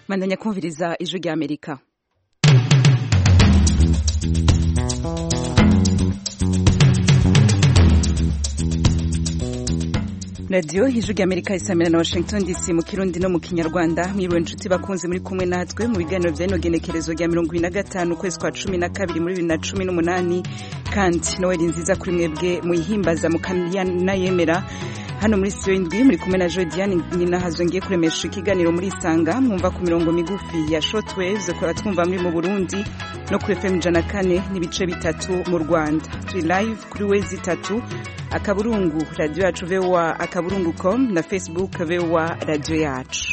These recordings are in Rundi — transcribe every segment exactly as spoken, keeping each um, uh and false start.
Mandanya kumviriza ijwi rya Amerika. Radio ijwi rya Amerika isamira na Washington D C mu Kirundi no mu Kinyarwanda. Mwiriwe nshuti bakunze muri kumwe natwe mu biganiro bya inogenekerezo rya mirongo ibiri na gatanu kwezi kwa cumi na kabiri muri bibiri na cumi n'umunani, kandi Noel nziza kuri mwebwe muyihimbaza mukana yemera. Hano muri studio indwi muri kumwe na Jodiane Nina hazongiye kuremesha ikiganiro muri Isanga, mwumva ku mirongo migufi ya shortwaves ko twumva muri mu Burundi no ku F M ijana na kane n'ibice bitatu mu Rwanda. Turi live kuri wezi itatu akaburungu radio yacu V O A akaburungu dot com na Facebook V O A radio yacu.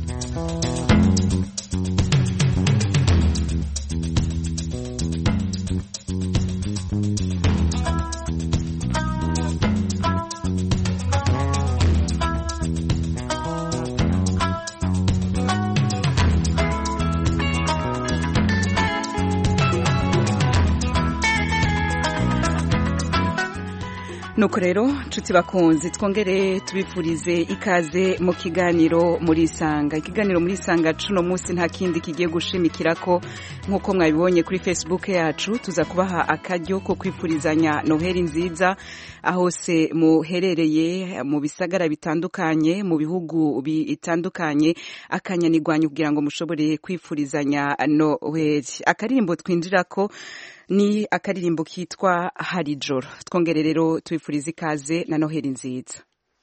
Nuko rero nshuti bakunzi twongere tubifurize ikaze mu kiganiro muri Isanga. Ikiganiro muri Isanga cuno munsi nta kindi kigiye gushimikirako nkuko mwabibonye kuri Facebook yacu, tuza kubaha akaryo ko kwifurizanya Noheli nziza aho se muherereye mu bisagara bitandukanye mu bihugu bitandukanye, akanyanirwanyo kugira ngo mushobore kwifurizanya Noheli. Akaririmbo twinjirako ni akaririmbo kitwa Harijoro. Twongere rero tubifuriza ikaze na Noheli nziza.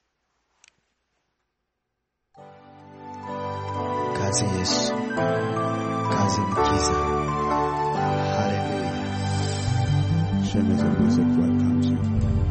Kaze Yesu, kaze Mukiza. Hallelujah. Share the music welcomes you.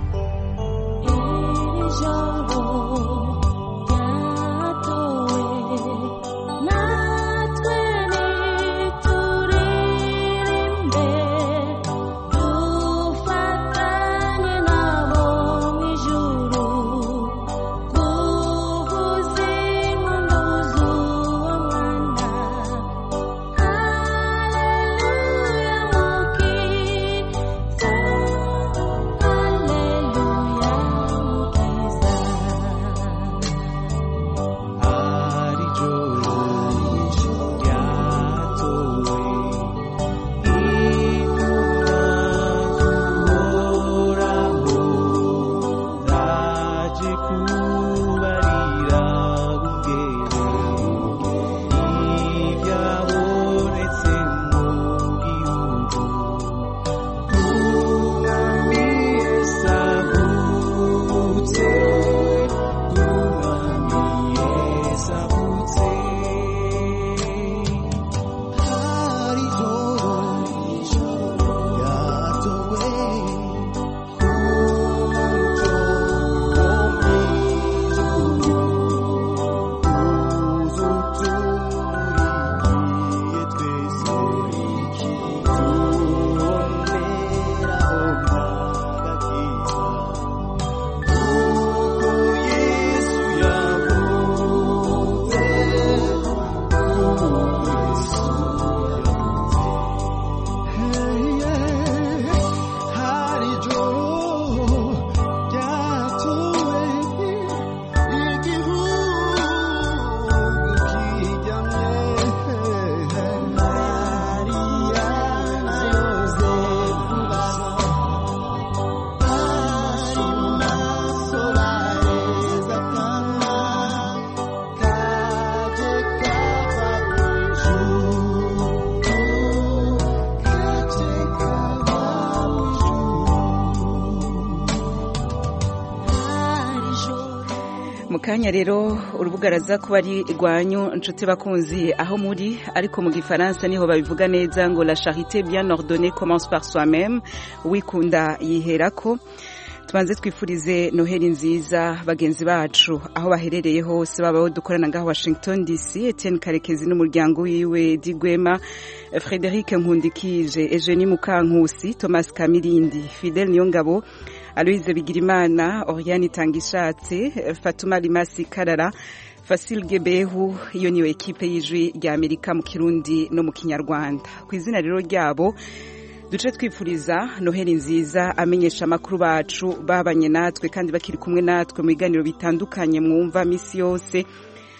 Kanya rero urubuga raza kuba ari rwanyu nshuti bakunzi aho muri, ariko mu gifaransa niho babivuga neza ngo la charité bien ordonnée commence par soi-même, wikunda yiherako. Tubanze twifurize Noheli nziza bagenzi bacu aho baherereye hose, babaho dukorana ngaho Washington D C, Etienne Karekezi n'umuryango wiwe Digwema, Frederic Nkundikije, Eugenie Mukankusi, Thomas Kamirindi, Fidel Niyongabo, Aloise Bigirimana, Oriane Tangishatse, Fatuma Limasi Karara, Fasil Gebehu. Iyo niyo ekipe y'ijwi rya Amerika mu Kirundi no mu Kinyarwanda. Ku izina rero ryabo duce twifuriza Noheli nziza amenyesha makuru bacu babanye natwe kandi bakiri kumwe natwe mu biganiro bitandukanye mwumva misi yose.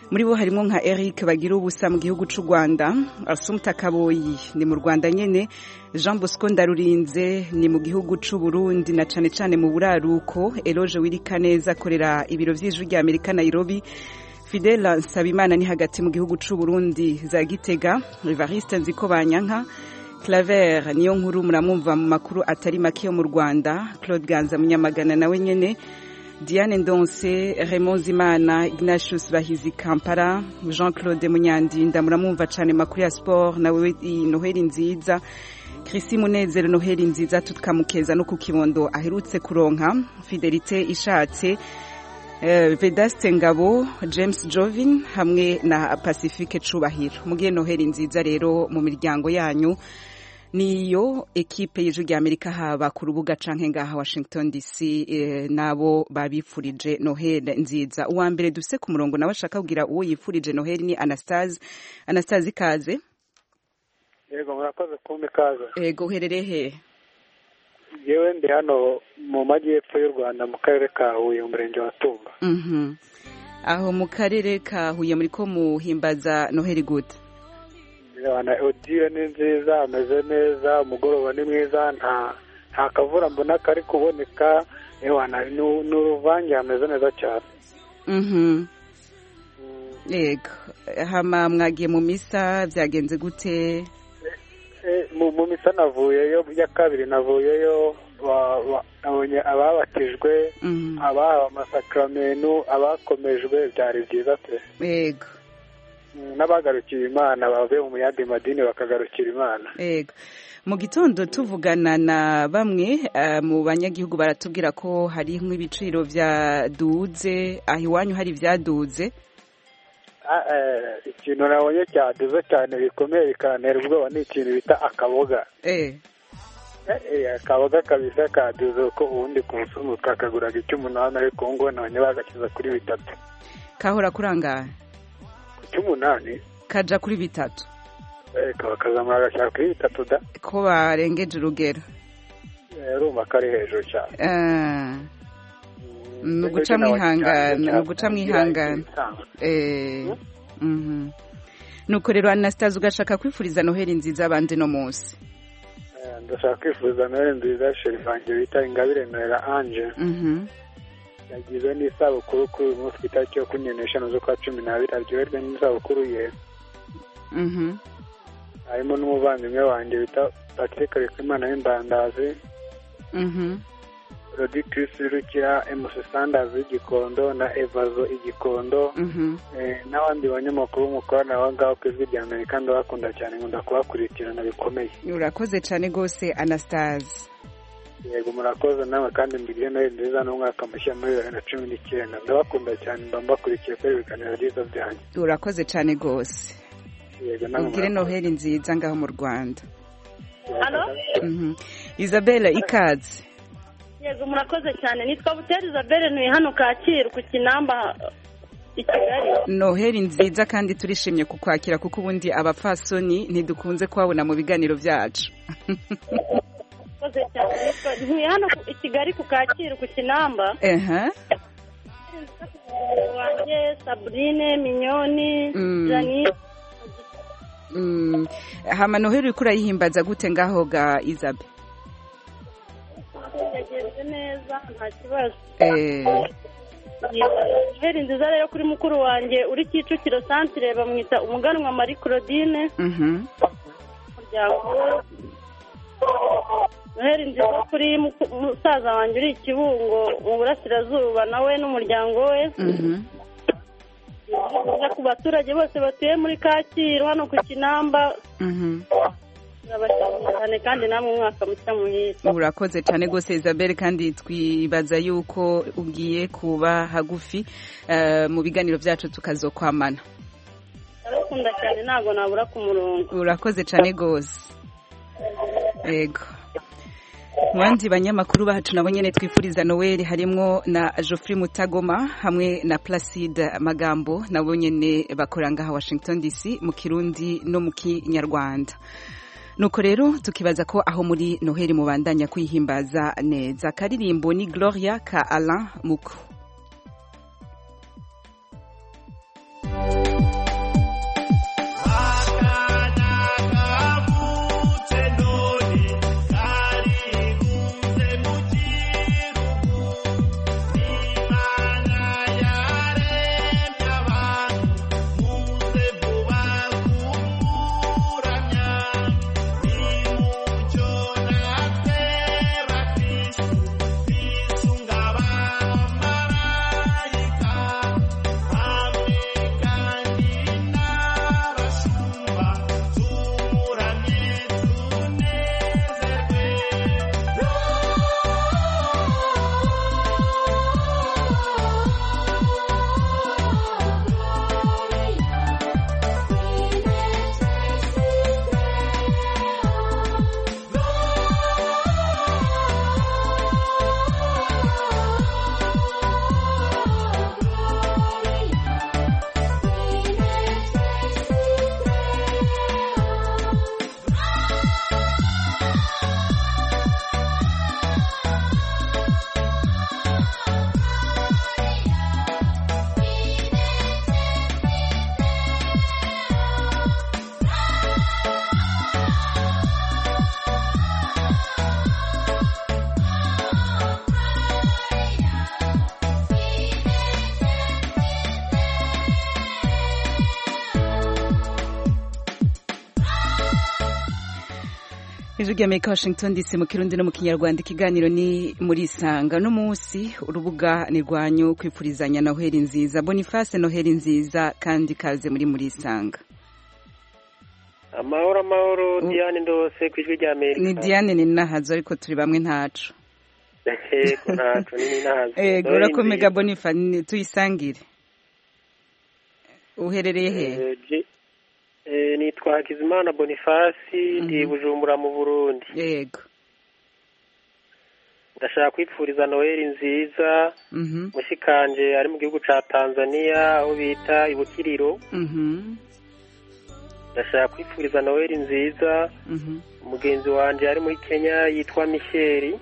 muri bo harimo nka Eric bagira ubusa mu gihugu c'u Rwanda, Assumpta Kaboyi ni mu Rwanda nyene, Jean Bosco Ndarurinze ni mu gihugu c'u Burundi na cane cane mu buraruko, Eloge Wirikaneza akorera ibiro vy'ijwi rya Amerika Nairobi, Fidela Nsabimana ni hagati mu gihugu c'u Burundi za Gitega, Evariste Nzikobanyanka, Claver niyo nkuru muramwumva mu makuru atari make yo mu Rwanda, Claude Ganza Munyamagana nawe nyene, Diane Ndonse, Raymond Zimana, Ignatius Bahizi Kampala, Jean-Claude Munyandinda muramwumva cane makuru ya sport nawe Noheli nziza, Chrissy Munezero Noheli nziza tukamukeza no ku kibondo aherutse kuronka, Fidelite Ishatse, Uh, Vedaste Ngabo, James Jovin hamwe na Pacifique Cubahiro. Mugiye Noheli nziza rero mu miryango yanyu. Niyo ekipe y'ijwi rya Amerika haba ku rubuga canke ngaha Washington D C eh, nabo babipfurije Noheli nziza. Uwa mbere duse ku murongo nawe ashaka kugira uwo yipfurije Noheli ni Anastase. Anastase ikaze. Yego murakoze kumbe kaza. Yego uherereye he? Yewe ndi hano mu majyepfo y'u Rwanda mu karere ka Huye mu murenge wa Tumba. Mhm. Aho mu karere ka Huye muri ko muhimbaza Noheli gute? Yana audio ni nziza, ameze neza, umugoroba ni mwiza, nta nta kavura mbona kari kuboneka, yana n'uruvange ameze neza cyane. Mhm. Yego. Hama mwagiye mu misa byagenze gute? mu misa navuyeyo ya kabiri navuyeyo nabonye ababatijwe abahawe amasakramentu abakomejwe byari byiza pe yego n'abagarukiye Imana bavuye mu yandi madini bakagarukira Imana. Yego mu gitondo tuvugana na bamwe mu banyagihugu baratubwira ko hari nk'ibiciro byaduze, aho iwanyu hari byaduze? Ikintu nabonye cyaduze cyane bikomeye bikanera ubwoba ni ikintu bita akaboga. Eh. Akaboga kabisa kaduze uko ubundi ku musungu kakaguraga icy'umunani ariko ngo nabonye bagakiza kuri bitatu. Kahora kurangana? Ku cy'umunani. Kaja kuri bitatu. Eh kabakazamura agashaka kuri bitatu da. Ko barengeje urugero. Eh urumva kari hejuru cyane. Ah. Nuguca mwihangana, nuguca mwihangana. Eh. Mhm. Nuko rero Anastase ugashaka kwifuriza Noheli nziza abandi no munsi. Eh ndashaka kwifuriza Noheli nziza Sherifanje bita Ingabire Nohela Ange. Mhm. Yagize n'isabukuru kuri uyu munsi itariki yo kunyenesha zo kwa cumi n'abiri aryoherwe n'isabukuru ye. Mhm. Harimo n'umuvandimwe wanjye bita Patrick Rekimana w'Imbandazi. Mhm. Rodi Chris Rukira, Emusi Sanders igikondo na Evazo igikondo. Mhm. Eh n'abandi banyamakuru mukorana aho ngaho ku ijwi rya Amerika ndabakunda cyane nkunda kubakurikirana bikomeye. Urakoze cyane gose Anastase. Yego murakoze nawe kandi mbigire Noheli nziza n'umwaka mushya muri bibiri na cumi n'icyenda. Ndabakunda cyane mbambakurikiye kuri ibiganiro byiza byanyu. Urakoze cyane gose. Yego nawe mbigire Noheli nziza ngaho mu Rwanda. Allo? Mhm. Isabella ikaze. Yego murakoze cyane nitwa Buteri Isabelle ntuye hano Kacyiru ku Kinamba i Kigali. Noheli nziza kandi turishimye kukwakira kuko ubundi abapfasoni ntidukunze kubabona mu biganiro byacu. Murakoze cyane ntuye hano i Kigali ku Kacyiru ku Kinamba. Ehe. Wanjye Sabrine Minyoni Jani. Mm. Hama Noheli uriko urayihimbaza gute ngaho ga Isabelle? Yagenze neza nta kibazo. Eh. Noheli nziza rero kuri mukuru wanjye uri Kicukiro Centre bamwita Umuganwa Marie Claudine. Mhm. Umuryango. Noheli nziza kuri musaza wanjye uri Kibungo mu Burasirazuba nawe n'umuryango we. Mhm. Ku baturage bose batuye muri Kacyiru hano ku Kinamba. Mhm. Urabashimira kandi namwe umwaka mushya muhire. Urakoze cyane gose Isabelle kandi twibaza yuko ugiye kuba hagufi uh, mu biganiro byacu tukazokwamana. Arakunda cyane nago nabura ku murongo. Urakoze cyane gose. Yego. Mwandi banyamakuru bacu nabo nyene twifuriza Noel harimo na Geoffrey Mutagoma hamwe na Placide Magambo nabo nyene bakoranga ha Washington D C mu Kirundi no mu Kinyarwanda. Nuko rero tukibaza ko aho muri Noheli mubandanya kwihimbaza neza. Karirimbo ni Gloria ka Alain Muko. Ijwi ry'Amerika Washington D C mu Kirundi no mu Kinyarwanda ikiganiro ni muri Isanga no munsi urubuga ni rwanyu kwifurizanya Noheli nziza. Boniface Noheli nziza kandi kaze muri muri Isanga. Amahoro amahoro Diane ndose kwijwi ry'Amerika. Ni Diane ni nahazo ariko turi bamwe ntacu. Ego ntacu ni nahazo. Ego urakomega Boniface tuyisangire. Uherereye he? Eh nitwa Hakizimana Boniface ndi Bujumbura mu Burundi. Yego. Ndashaka kwipfuriza Noheli nziza. Mhm. Mushikanje ari mu gihugu ca Tanzania aho bita Ibukiriro. Mhm. Ndashaka kwipfuriza Noheli nziza. Mhm. Umugenzi wanje ari muri Kenya yitwa Michel.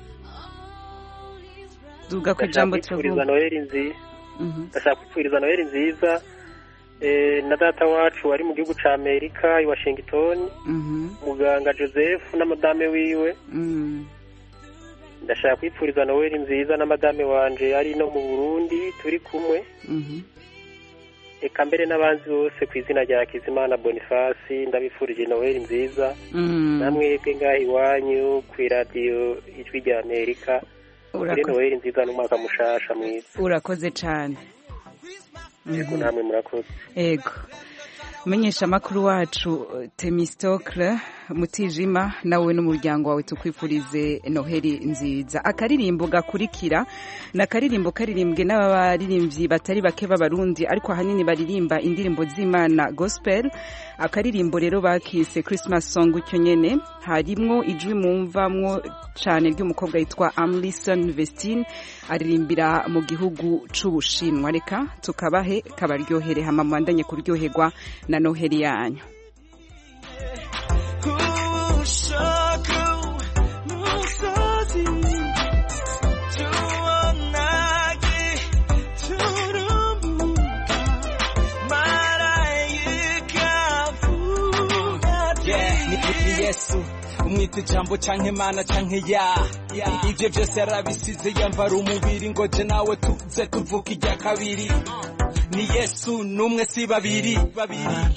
Duga ku jambo twipfuriza Noheli nziza. Mhm. Ndashaka kwipfuriza Noheli nziza. Eh na data wacu ari mu gihugu ca Amerika i Washington. Mhm. Muganga Joseph na madame wiwe. Mhm. Ndashaka kwipfuriza Noheli nziza na madame wanje ari no mu Burundi turi kumwe. Mhm. Eka mbere n'abanzi bose kwizina rya Kizimana Boniface ndabifurije Noheli nziza. Mhm. Namwe bwe iwanyu ku radio Ijwi ry'Amerika. Urakoze Noheli nziza n'umwaka mushasha mwiza. Urakoze cyane. Yego namwe murakoze. Yego. Menyesha makuru wacu Temistocle Mutijima nawe n'umuryango wawe tukwifurize Noheli nziza. Akaririmbo gakurikira na karirimbo karirimbwe n'abaririmbyi batari bake b'abarundi ariko ahanini baririmba indirimbo z'Imana gospel. Akaririmbo rero bakise Christmas song cyo nyene harimwo ijwi mumvamwo cyane ry'umukobwa yitwa Amlison Vestine aririmbira mu gihugu c'Ubushinwa. Reka tukabahe kabaryohere hama mwandanye kuryoherwa na Noheli yanyu. Yesu umwite jambo canke mana canke ya ivyo byose yarabisize yambara umubiri ngo je nawe tuze tuvuka ijya kabiri ni Yesu numwe si babiri babiri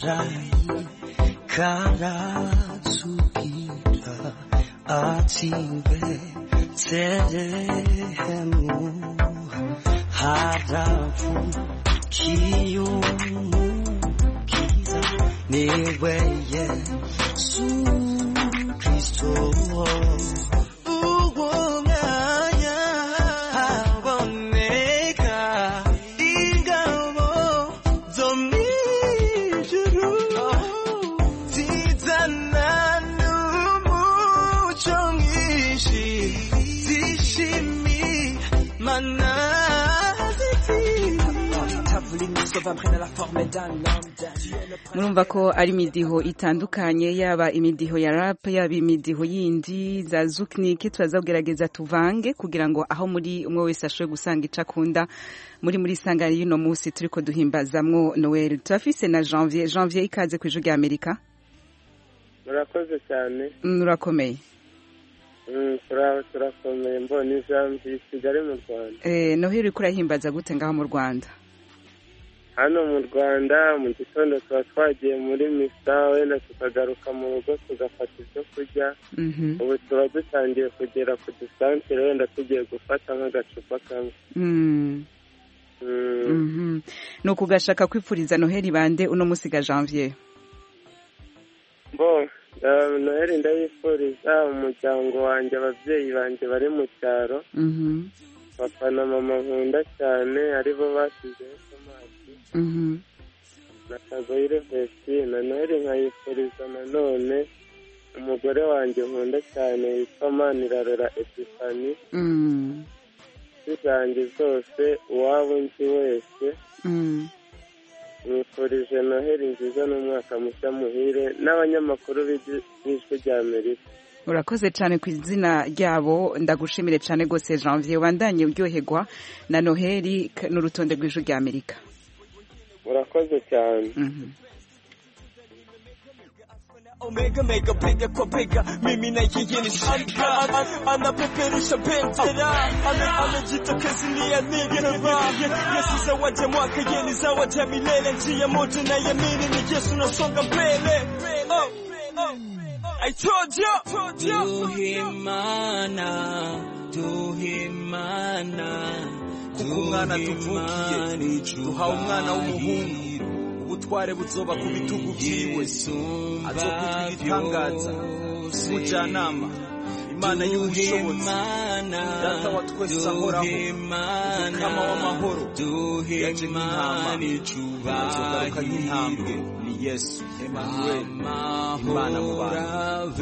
karasukira atimbe terehemu harafu kiyumu kiza niwe Yesu Kristo uwomanya haboneka ingabo zomijuru zizana n'umuco mwinshi zishimi mana Murumva ko ari imidiho itandukanye yaba imidiho ya rap yaba imidiho yindi za zukniki turazagerageza tuvange kugira ngo aho muri umwe wese ashobore gusanga icakunda muri muri sangari y'ino munsi turiko duhimbazamwo Noel. Turafise na Janvier Janvier ikaze ku Ijwi ry'Amerika. Murakoze cyane. Murakomeye. Mm turaho turakomeye mboni Janvier Kigali mu Rwanda. Eh Noheli kurahimbaza gute ngaho mu Rwanda? Hano mu Rwanda mu gitondo twa twagiye muri misa wenda tukagaruka mu rugo tugafata ibyo kurya. Mhm. Ubu tuba dutangiye kugera ku distantere wenda tugiye gufata nk'agacupa kamwe. Mhm. Mhm. No kugashaka kwipfuriza Noheli bande uno musiga Janvier. Bo Noheli ndayifuriza umuryango wanjye abavyeyi banje bari mu cyaro. Mhm. Papa na mama nkunda cyane aribo basize Mhm. Natagoire Vestine Noheli nkayifuriza nanone umugore wanjye nkunda cyane yitwa Manirarora Epifani. Mhm. Zanjye zose uwabo nzi wese. Mhm. Nifurije Noheli nziza n'umwaka mushya muhire n'abanyamakuru b'Ijwi ry'Amerika. Urakoze cyane ku izina ryabo ndagushimire cyane gose Janvier wandanye uryoherwa na Noheli n'urutonde rw'Ijwi ry'Amerika. Urakoze cyane. Mhm. Omega mega bega kwa bega mimi na yeye ni shaka anapeperusha bendera amejitokeza ni ya nigera Yesu zawadi mwaka yeni zawadi milele njia moja na yamini ni Yesu nasonga mbele. Oh oh I told you, told you. Duhimana, duhimana, kuko umwana tuvukiye duhawe umwana w'umuhungu ubutware buzoba ku bitugu byiwe azokutwira itangaza umujyanama Imana y'ubushobozi data wa twese ahoraho umukama w'amahoro yaje nk'intama azogaruka nk'intambwe ni Yesu Emmanuel Imana mu bantu.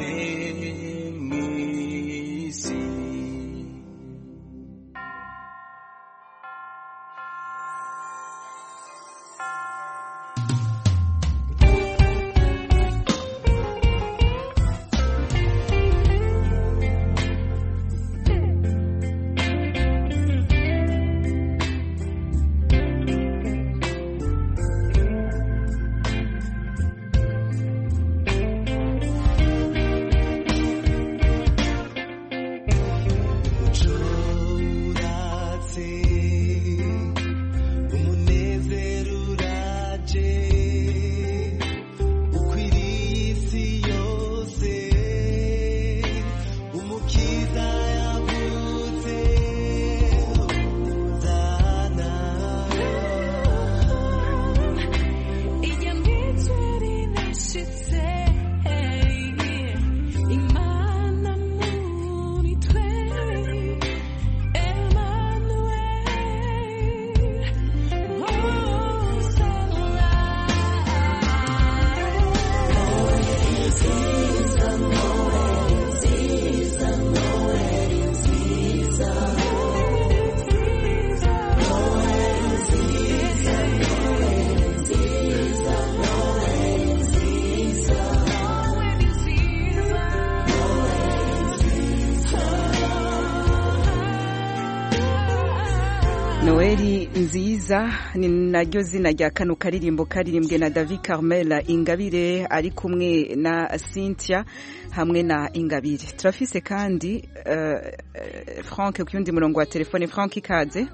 Noeli nziza ni naryo zina rya kano karirimbo karirimbwe na David Carmela Ingabire ari kumwe na Cynthia hamwe na Ingabire. Turafise kandi uh, Frank ku yundi murongo wa telefone. Frank ikaze.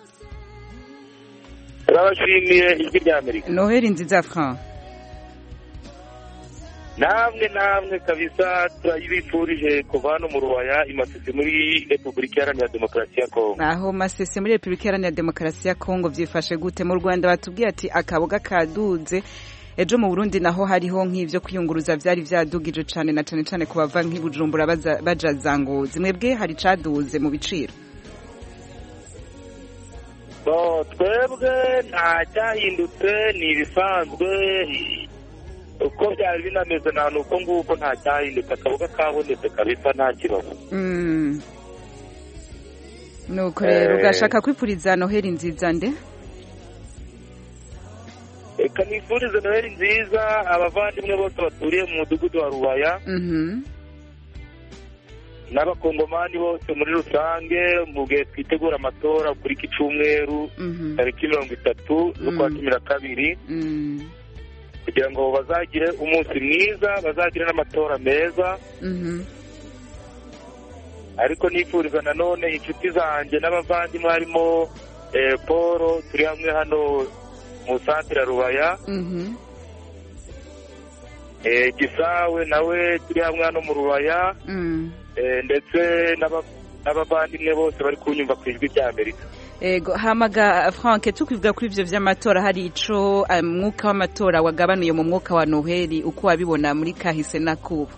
Turabashimiye ijwi rya Amerika. Noeli nziza Frank. namwe namwe kabisa turayibifurije kuva hano mu Ruwaya imasese muri Repubulika Iharanira Demokarasi ya Kongo. Aho masese muri Repubulika Iharanira Demokarasi ya Kongo byifashe gute? Mu Rwanda batubwiye ati akaboga kaduze, ejo mu Burundi naho hariho nk'ivyo kwiyunguruza vyari vyadugije cane na cane cane kubava nk'ibujumbura baja zangozi. Mwebwe hari caduze mu biciro? No, twebwe nta cyahindutse, ni ibisanzwe uko byari binameze nta nuko nguko nta cyahindutse, akaboga kabonetse kabisa nta kibazo. Mm. Nuko rero ugashaka kwipuriza Noheli nziza nde? Eka nifurize Noheli nziza abavandimwe bose baturiye mu mudugudu wa Ruwaya. Mhm. N'abakongomani bose muri rusange mu gihe twitegura amatora kuri iki cyumweru tariki mirongo itatu z'ukwa cumi na kabiri kugira ngo bazagire umunsi mwiza, bazagire n'amatora meza. Ariko nifuriza nanone inshuti zanjye n'abavandimwe harimo Paul turi hamwe hano mu santere ya Ruwaya, Gisawe nawe turi hamwe hano mu Ruwaya, ndetse n'abavandimwe bose bari kunyumva ku ijwi rya Amerika. Ego hamaga Frank, tukwivuga kuri ivyo vy'amatora hari ico umwuka w'amatora wagabanuye mu mwuka wa Noheli uko wabibona muri kahise na kubu?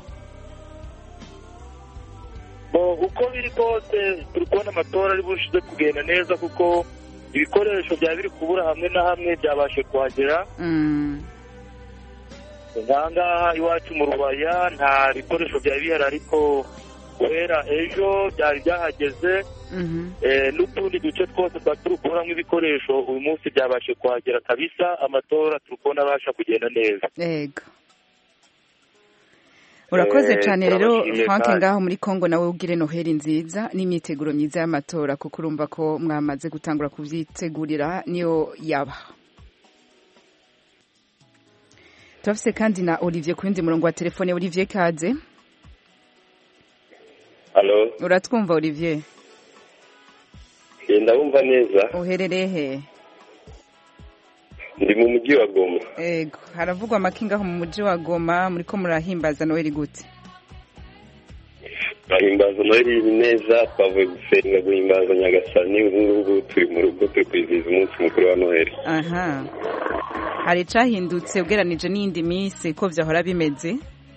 Bo uko biri kose turi kubona amatora ari bushize kugenda neza kuko ibikoresho bya biri kubura hamwe na hamwe byabashe kuhagera. Mm. Ngaha iwacu mu Ruwaya nta bikoresho bya bihari, ariko guhera ejo byari byahageze. N'utundi duce twose twa turi kuburamo ibikoresho uyu munsi byabashe kuhagera kabisa, amatora turi kubona abasha kugenda neza. Ego urakoze cyane rero Frank, ngaho muri Kongo nawe ugire Noheli nziza n'imyiteguro myiza y'amatora, kuko urumva ko mwamaze gutangura kuvyitegurira niyo yaba. Turafise kandi na Olivier ku yundi murongo wa telefone. Olivier kaze. Allo, uratwumva Olivier? Ndabumva neza. Uherereye he? Ndi mu mujyi wa Goma. Ego haravugwa amakinga ho mu mujyi wa Goma, muri ko murahimbaza Noheli gute? bahimbaza noheli neza twavuye gusenga guhimbaza nyagasani ubu ngubu turi mu rugo turi kwizihiza umunsi mukuru wa noheli. Aha, hari icahindutse ugeranije n'iyindi minsi ko vyahora bimeze?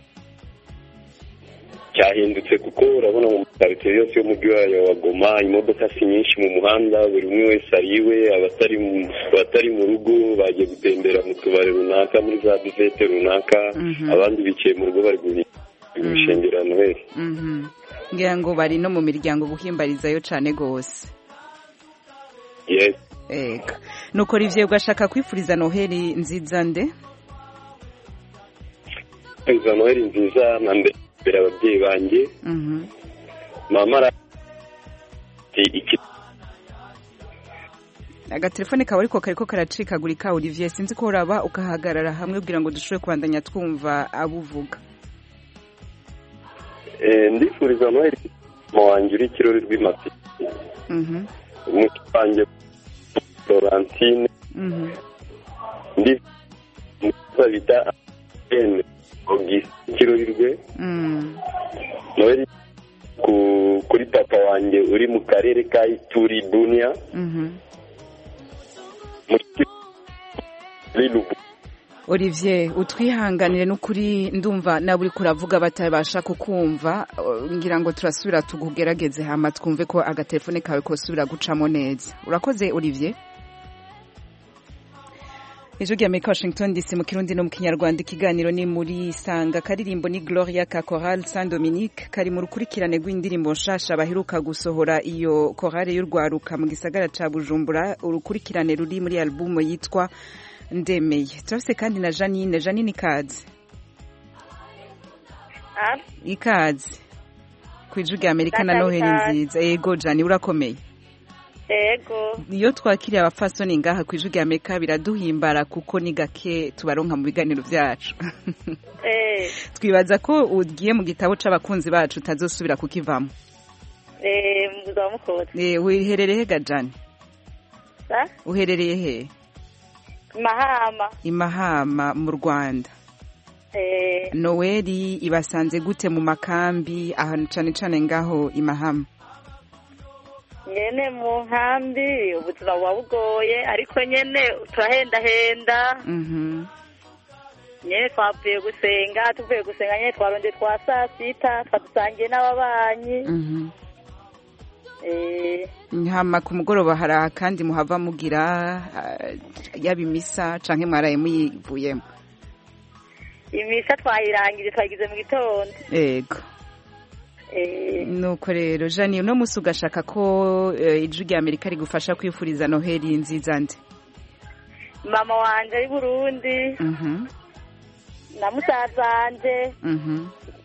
Cyahindutse kuko urabona mu makaritiye yose yo mu gihugu wa Goma imodoka si nyinshi mu muhanda, buri umwe wese ariwe, abatari mu abatari mu rugo bagiye gutembera mu tubare runaka muri za bivete runaka, abandi bicaye mu rugo bari gushengera noheli. Ngira ngo bari no mu miryango guhimbarizayo cane gose. Yes. Eka. Nuko Olivier ugashaka kwifuriza noheli nziza nde? Kwifuriza noheli nziza na mbere ababyeyi banjye. Mhm. Mama ra iki agatelefone kawe ariko kariko karacikagurika Olivier, sinzi ko uraba ukahagarara hamwe kugira ngo dushobore kubandanya twumva abuvuga. Eh, ndifuriza noheli mu wanjye uri kirori rw'imati. Mhm. Umutwanjye Florentine. Mhm. Ndi muzabita en August kirori rwe. Mhm. Noheli ku kuri papa wanjye uri mu karere ka Ituri Dunia. Mhm. Olivier utwihanganire n'ukuri ndumva nawe uri kuravuga batabasha kukumva, ngira ngo turasubira tugugerageze hama twumve ko agatelefone kawe kosubira gucamo neza. Urakoze Olivier. Ejo giye muri Washington D C mu Kirundi no mu Kinyarwanda, ikiganiro ni muri Sanga, karirimbo ni Gloria ka Chorale Saint Dominique, kari mu rukurikirane rw'indirimbo nshasha baheruka gusohora iyo chorale y'urwaruka mu gisagara ca Bujumbura, urukurikirane ruri muri album yitwa Ndemeye. Turafise kandi na Janine. Janine ikaze. Ah? Ikaze. Kw'ijwi rya Amerika na Noheli nziza. Ego Jani urakomeye. Ego. Iyo twakiriye abafasoni ngaha kw'ijwi rya Amerika biraduhimbara kuko ni gake tubaronka mu biganiro vyacu. Eh. Twibaza ko ugiye mu gitabo c'abakunzi bacu utazosubira kukivamo. Eh, muzamukora. Eh, uherereye he Gajani? Sa? Uherereye he? Mahama. Imahama mu Rwanda. Eh. Noeli ibasanze gute mu makambi ahantu cane cane ngaho Imahama? Nyene mu nkambi ubuzima buba bugoye ariko nyene turahenda henda. Mhm. Nyene twavuye gusenga, tuvuye gusenga nyene twaronde twa saa sita twadusangiye n'ababanyi. Mhm. Eh. Hama ku mugoroba hari kandi muhava mugira uh, yabimisa canke mwaraye muyivuyemo? Imisa twayirangije twagize mu gitondo. Ego. Eh. Nuko rero Jani uno musi ugashaka ko uh, ijwi rya Amerika rigufasha kwifuriza Noheli nziza nde? Mama wanje ari Burundi. Mhm. Na musaza wanje. Mhm.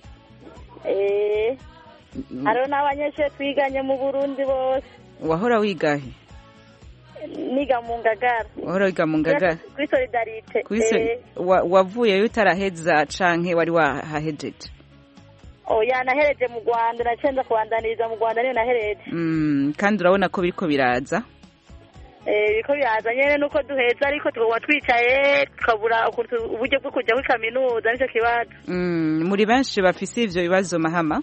Eh. Haro n'abanyeshure twiganye mu Burundi bose. Wahora wigahe? Niga mu Ngagara. Wahora wiga mu Ngagara? Kuri Solidarite. Eh. Wavuye utaraheza canke wari wahahejeje? Oya nahereje mu Rwanda, nacenza kubandaniriza mu Rwanda niyo nahereje. Mm, kandi urabona ko biriko biraza? Eh, biriko biraza nyene nuko duheza ariko tuba twicaye tukabura uburyo bwo kujya muri kaminuza nico kibazo. Mm, muri benshi bafise ivyo bibazo Mahama?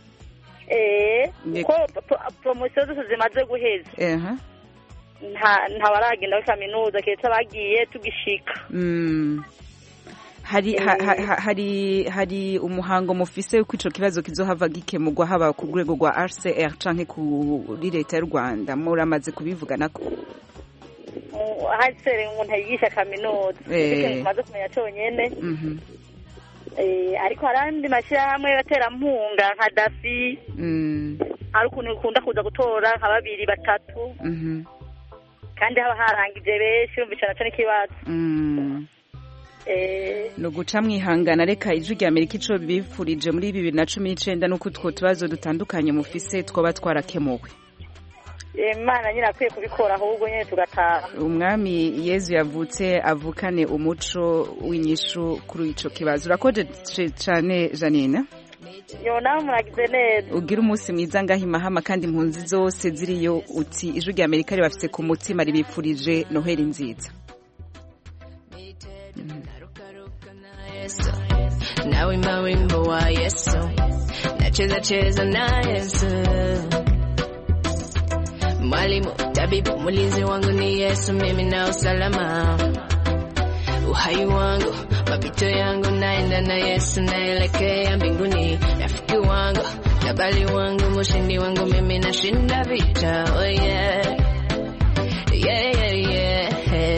Eh, ko promotion zose zimaze guheza. Eh. Nta nta baragenda muri kaminuza ketse bagiye tugishika. Mm. Hari ha, ha, hari hari umuhango mufise uko ico kibazo kizohava gikemurwa haba ku rwego rwa R C R canke kuri leta y'u Rwanda muramaze kubivugana ko? Hasere umuntu yigisha kaminuza. Eh. Tumaze kumenya cyonyene. Mhm. Eh, ariko harandi mashirahamwe batera mpunga nka Dafi. Mm. Ari ukuntu ukunda kuza gutora nka babiri batatu. Mhm. Kandi haba harangije benshi umvicana cyane kibazo. Mm. Eh, no guca mwihangana reka ijwi rya Amerika ico bifurije muri bibiri na cumi n'icenda nuko utwo tubazo dutandukanye mufise twoba twarakemuwe. Imana nyina akwiye kubikora ahubwo nyene tugataha. Umwami Yezu yavutse avukane umuco w'inyishu kuri ico kibazo. Urakoje cyane Janine. Yo nawe muragize neza. Ugira umunsi mwiza ngaho Imahama kandi impunzi zose ziriyo uti ijwi rya Amerika ribafise ku mutima ribifurije Noheli nziza. Nawe mawimbo wa Yesu nacheza cheza na Yesu. Mwalimu, tabibu, mlinzi wangu ni Yesu, mimi na usalama. Uhai wangu, mapito yangu, naenda na Yesu, naelekea mbinguni. Rafiki wangu, jabali wangu, mshindi wangu, mimi nashinda vita. Oh yeah, yeah, yeah, yeah,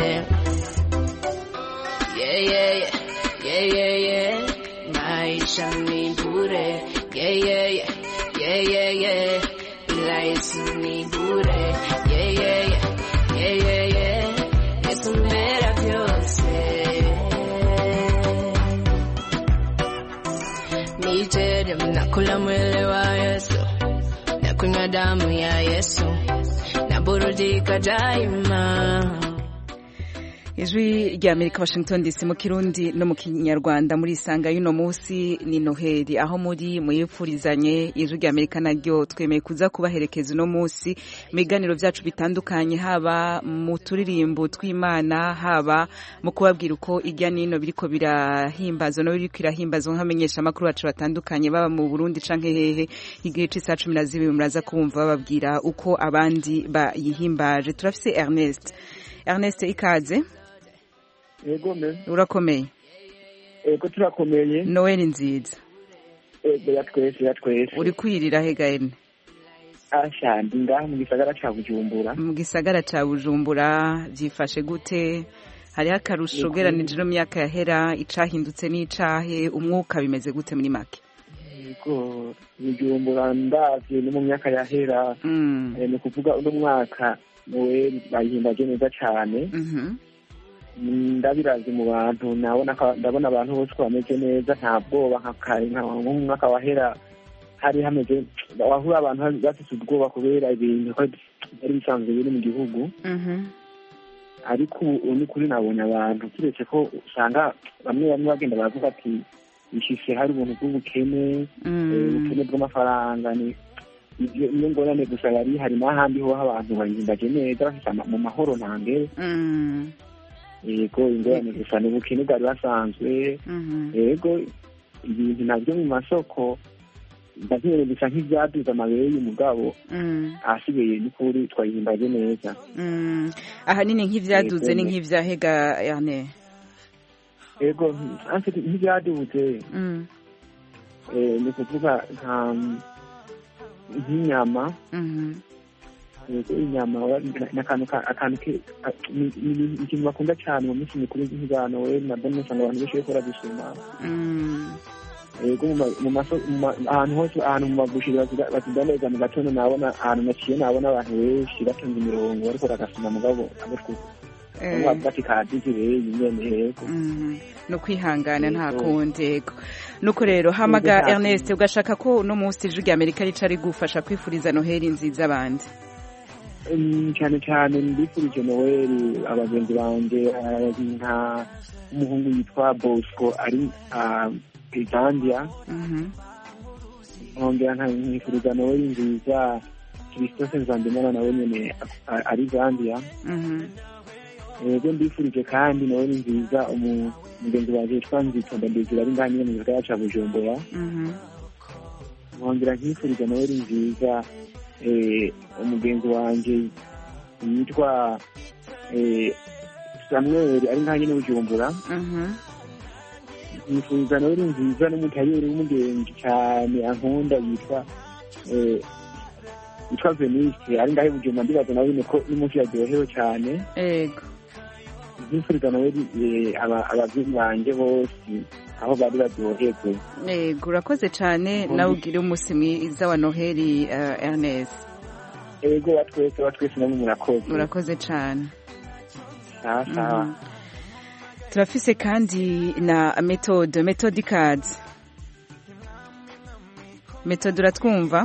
yeah, yeah, yeah, yeah, yeah. Maisha ni bure, yeah, yeah, yeah, yeah, yeah, yeah. Bila Yesu ni bure, yeah, yeah, yeah, yeah, yeah, yeah. Yesu mera vyose. Nitere mnakula mwili wa Yesu, nakunywa damu ya Yesu, naburudika daima. Ijwi rya Amerika Washington D C mu Kirundi no mu Kinyarwanda muri isanga y'uno munsi ni Noheli, aho muri muyipfurizanye. Ijwi rya Amerika naryo twemeye kuza kubaherekeza uno munsi mu biganiro byacu bitandukanye, haba mu turirimbo tw'Imana, haba mu kubabwira uko irya nino biriko birahimbaza no biriko irahimbaza nkamenyesha amakuru bacu batandukanye, baba mu Burundi canke hehe. Igihe c'isa cumi na zibiri muraza kumva bababwira uko abandi bayihimbaje. Turafise Ernest Ernest ikaze. Yego me. Urakomeye? Ego turakomeye. Noel nziza. Ego yatwese yatwese. Uri kwirira hega ene? Asha ndinga mu gisagara ca Bujumbura. Mu gisagara ca Bujumbura vyifashe gute? Hari akarusho geranije no myaka yahera, icahindutse n'icahe, umwuka bimeze gute muri make? Ego Bujumbura ndavye no mu myaka yahera, mm. eh, ni kuvuga uno mwaka Noel bayihimbaje neza cyane. Mhm. Ndabirazi mu bantu, nabona ndabona abantu bose bameze neza, nta bwoba nk'akari nk'umwaka wahera hari hameze, wahura abantu bafite ubwoba kubera ibintu byari bisanzwe biri mu gihugu. Mhm. Ariko ubu ni kuri nabonye abantu kiretse ko usanga bamwe bamwe bagenda baravuga ati ishise hari ubuntu bw'ubukene, ubukene bw'amafaranga. Ni iyo ngorane gusa yari hari n'ahandi ho abantu bayihimbaje neza bafite mu mahoro ntangere. Yego ingorane gusa ni ubukene bwari basanzwe. Yego ibintu nabyo mu masoko ndavyere bisa nk'ivyaduza amabere y'umugabo, ahasigaye ni kuri twayihimbaje neza. Ahanini nk'ivyaduze ni nk'ivyahega yane. Yego nk'ivyaduze ni kuvuga nka nk'inyama. Inyama n'akantu ikintu bakunda cyane mu minsi mikuru nk'ingano we na bone usanga abantu benshi bakora gusoma. Yego mu maso ahantu hose, ahantu mu magushi batidandeza mu gatondo, nabona ahantu naciye nabona abantu benshi batonze imirongo bariko bagasoma mugabo abatwo bati kadizire nyene. Yego no kwihangana nta kundi. Yego nuko rero hamaga Ernest, ugashaka ko uno munsi Ijwi rya Amerika rica rigufasha kwifuriza Noheli nziza abandi? Cyane cyane ndifurije Noheli abagenzi banje, nka umuhungu yitwa Bosco ari Zambia. Nkongera nkifuriza Noheli nziza Christophe Nzandimana nawe nyene ari Zambia. Yego ndifurije kandi Noheli nziza umugenzi waje yitwa Nzitonda Ndezira ari nganye mu gisagara ca Bujumbura. Nkongera nkifurije Noheli nziza eh umugenzi wanje yitwa eh Samuel ari nganye mu Bujumbura. Nifuza Noheli nziza n'umutayeri w'umugenzi cyane ankunda yitwa eh yitwa Venice ari ngahe Bujumbura. Ndibaza nawe niko n'umunsi yaryohewe cyane. Yego nifuza Noheli abavyeyi banje bose aho bari baryoherwe. Yego urakoze cyane, nawe ugire umunsi mwiza wa Noheli Ernest. Yego watwese watwese namwe murakoze. Urakoze cyane. Sawa sawa. Turafise kandi na Methode Methode Cards. Methode uratwumva?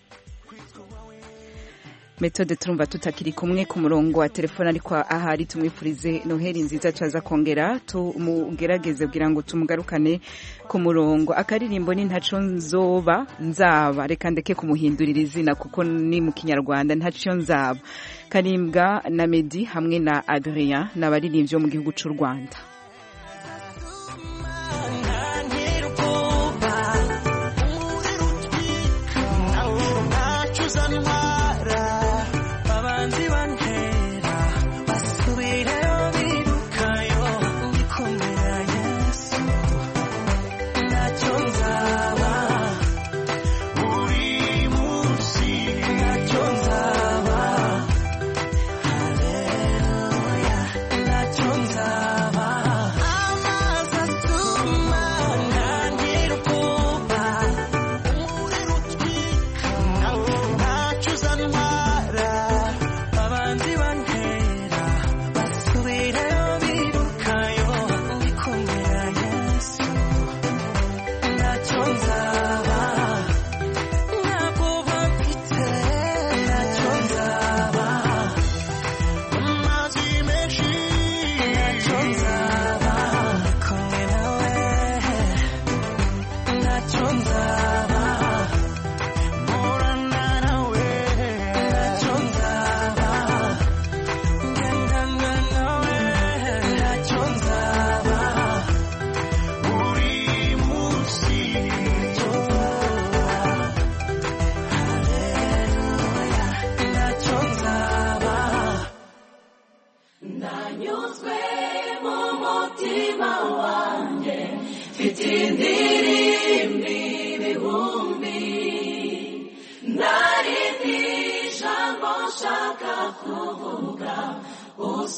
Methode turumva tutakiri kumwe ku murongo wa telefone, ariko ahari tumwifurize Noheli nziza, twaza kongera tumugerageze kugira ngo tumugarukane ku murongo. Akaririmbo ni ntaco nzoba nzaba, reka ndeke kumuhindurira izina kuko ni mu Kinyarwanda ntaco nzaba. Karimbwa na Medi hamwe na Adrien n'abaririmbyi bo mu gihugu cy'u Rwanda.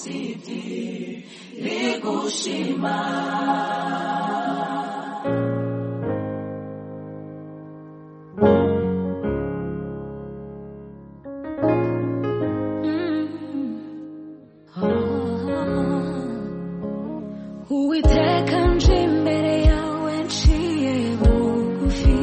usibye bigushima Uwiteka nje imbere yawe nciye bugufi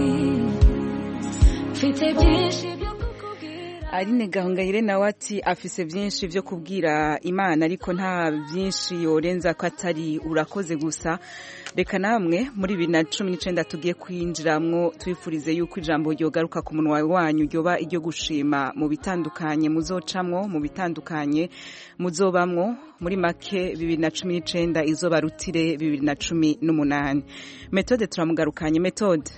mfite byinshi byo kukubwira Aline Gahongayire nawe ati afise byinshi byo kubwira Imana ariko nta byinshi yorenza ko atari urakoze gusa reka namwe muri bibiri na cumi n'icenda tugiye kwinjiramwo twifurize yuko ijambo ryogaruka ku munwa wanyu ryoba iryo gushima mu bitandukanye muzocamwo mu bitandukanye muzobamwo muri make bibiri na cumi n'icenda izoba rutire bibiri na cumi n'umunani. Methode turamugarukanye. Methode,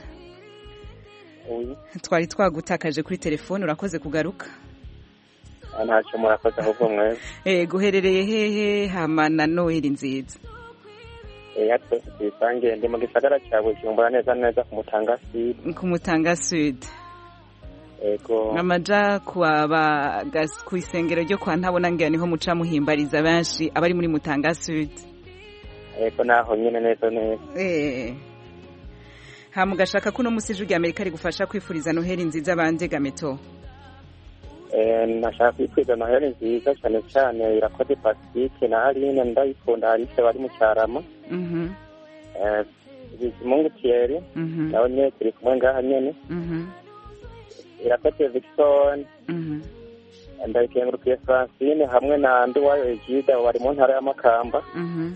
twari twagutakaje kuri telefone, urakoze kugaruka. Ntacyo murakoze ahubwo mwese. Eh, guherereye hehe hama na Noheli nziza? Eh, twese tuyisangiye ndi mu gisagara cya Bujumbura neza neza ku Mutanga Sud. Ku Mutanga Sud. Ego. Namaja kuaba gas ku isengero ryo kwa ntabona ngira niho muca muhimbariza benshi abari muri Mutanga Sud. Ego naho nyine neza neza. Eh. Ha mugashaka kuno musije rya Amerika ari gufasha kwifuriza Noheli nziza bande gameto. Eh, nashaka kwifuriza Noheli nziza cyane cyane irakoze Pacifique na Aline ndayikunda Alice bari mu Cyarama. Mhm. Eh, Bizimungu Thierry. Mhm. Nawe ne turi kumwe ngaha nyene. Mhm. Irakoze Victor. Mhm. Ndayikengurukiye Francine hamwe na Nduwayo Egide bari mu ntara ya Makamba. Mhm.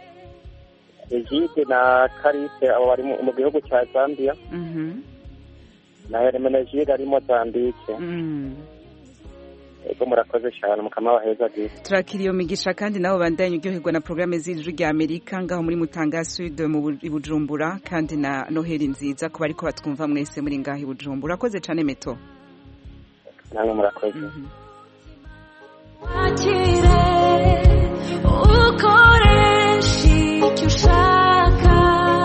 Egide na Karise abo bari mu gihugu cya Zambia. Mhm. Na Hermenegilde ari Mozambique. Mhm. Ego murakoze cyane mukama waheza gise. Turakiriye migisha kandi nabo bandanye uryoherwa na programme z'ijwi rya Amerika ngaho muri Mutanga Sud mu Bujumbura kandi na Noheli nziza ko bariko batwumva mwese muri ngaho i Bujumbura. Urakoze cyane Meto. Namwe murakoze. Wakire ukoresha icyo ushaka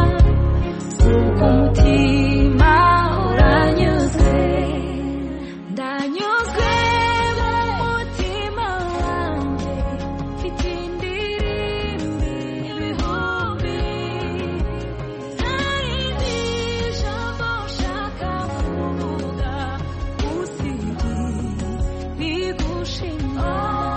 umutima uranyuze ndanyuzwe mu mutima wanjye mfite indirimbo ibihumbi narindi jambo ushaka kuvuga usibye bigushima